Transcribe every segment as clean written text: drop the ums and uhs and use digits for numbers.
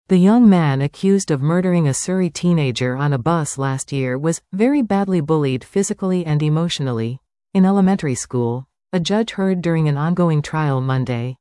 The young man accused of murdering a Surrey teenager on a bus last year was very badly bullied physically and emotionally in elementary school, a judge heard during an ongoing trial Monday.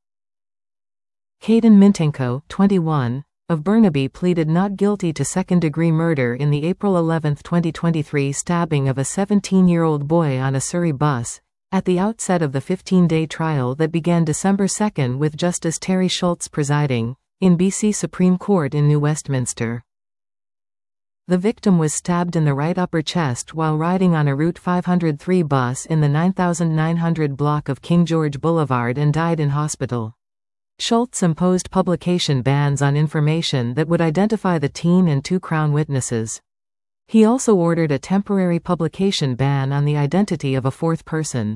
Caden Mintenko, 21, of Burnaby pleaded not guilty to second-degree murder in the April 11, 2023 stabbing of a 17-year-old boy on a Surrey bus, at the outset of the 15-day trial that began December 2 with Justice Terry Schultz presiding, in BC Supreme Court in New Westminster. The victim was stabbed in the right upper chest while riding on a Route 503 bus in the 9900 block of King George Boulevard and died in hospital. Schultz imposed publication bans on information that would identify the teen and 2 Crown witnesses. He also ordered a temporary publication ban on the identity of a 4th person.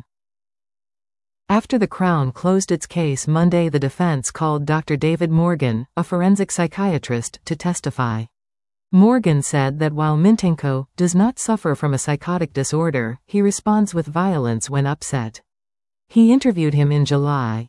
After the Crown closed its case Monday, the defense called Dr. David Morgan, a forensic psychiatrist, to testify. Morgan said that while Mintenko does not suffer from a psychotic disorder, he responds with violence when upset. He interviewed him in July.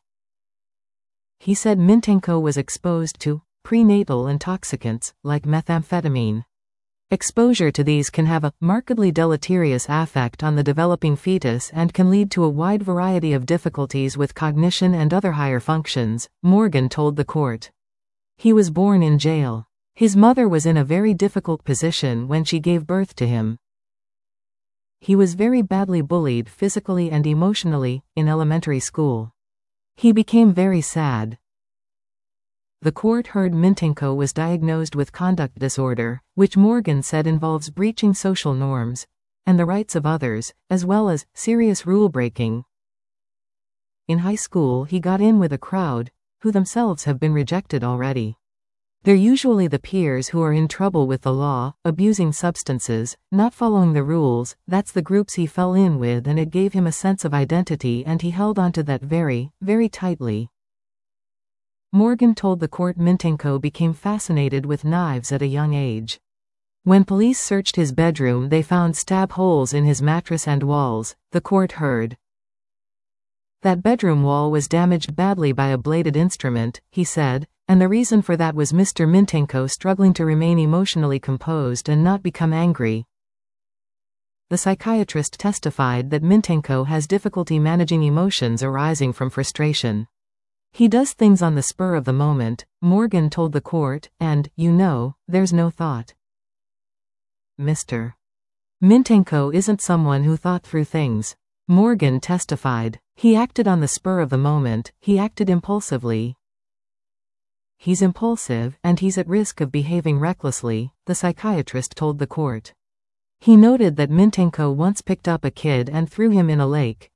He said Mintenko was exposed to prenatal intoxicants, like methamphetamine. Exposure to these can have a markedly deleterious effect on the developing fetus and can lead to a wide variety of difficulties with cognition and other higher functions, Morgan told the court. He was born in jail. His mother was in a very difficult position when she gave birth to him. He was very badly bullied physically and emotionally in elementary school. He became very sad. The court heard Mintenko was diagnosed with conduct disorder, which Morgan said involves breaching social norms and the rights of others, as well as serious rule-breaking. In high school he got in with a crowd, who themselves have been rejected already. They're usually the peers who are in trouble with the law, abusing substances, not following the rules. That's the groups he fell in with, and it gave him a sense of identity and he held onto that very, very tightly. Morgan told the court Mintenko became fascinated with knives at a young age. When police searched his bedroom, they found stab holes in his mattress and walls, the court heard. That bedroom wall was damaged badly by a bladed instrument, he said, and the reason for that was Mr. Mintenko struggling to remain emotionally composed and not become angry. The psychiatrist testified that Mintenko has difficulty managing emotions arising from frustration. He does things on the spur of the moment, Morgan told the court, and, there's no thought. Mr. Mintenko isn't someone who thought through things. Morgan testified. He acted on the spur of the moment, he acted impulsively. He's impulsive, and he's at risk of behaving recklessly, the psychiatrist told the court. He noted that Mintenko once picked up a kid and threw him in a lake.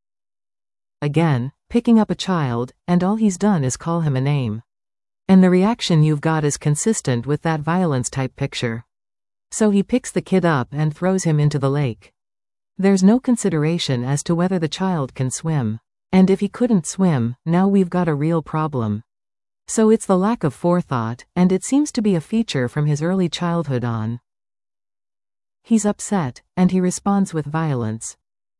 Again, picking up a child, and all he's done is call him a name. And the reaction you've got is consistent with that violence-type picture. So he picks the kid up and throws him into the lake. There's no consideration as to whether the child can swim. And if he couldn't swim, now we've got a real problem. So it's the lack of forethought, and it seems to be a feature from his early childhood on. He's upset, and he responds with violence.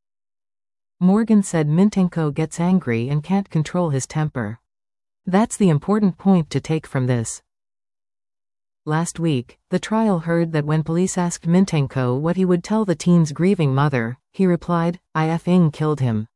Morgan said Mintenko gets angry and can't control his temper. That's the important point to take from this. Last week, the trial heard that when police asked Mintenko what he would tell the teen's grieving mother, he replied, "I effing killed him."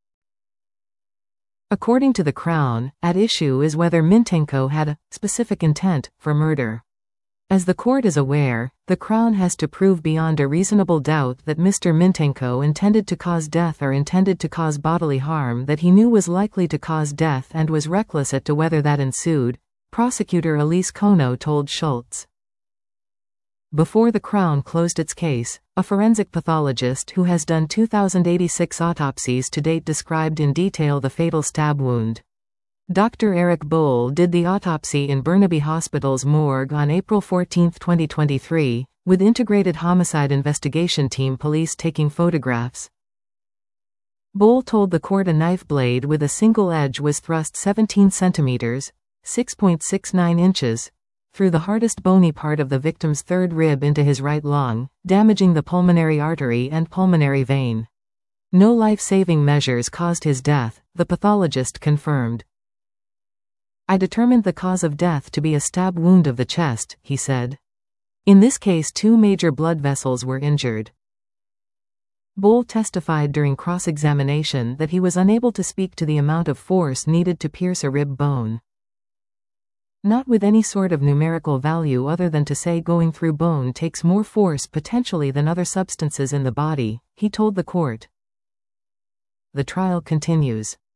According to the Crown, at issue is whether Mintenko had a specific intent for murder. As the court is aware, the Crown has to prove beyond a reasonable doubt that Mr. Mintenko intended to cause death or intended to cause bodily harm that he knew was likely to cause death and was reckless as to whether that ensued, prosecutor Elise Kono told Schultz. Before the Crown closed its case, a forensic pathologist who has done 2,086 autopsies to date described in detail the fatal stab wound. Dr. Eric Bull did the autopsy in Burnaby Hospital's morgue on April 14, 2023, with Integrated Homicide Investigation Team police taking photographs. Bull told the court a knife blade with a single edge was thrust 17 centimeters, 6.69 inches, through the hardest bony part of the victim's third rib into his right lung, damaging the pulmonary artery and pulmonary vein. No life-saving measures caused his death, the pathologist confirmed. I determined the cause of death to be a stab wound of the chest, he said. In this case, 2 major blood vessels were injured. Bull testified during cross-examination that he was unable to speak to the amount of force needed to pierce a rib bone. Not with any sort of numerical value other than to say going through bone takes more force potentially than other substances in the body, he told the court. The trial continues.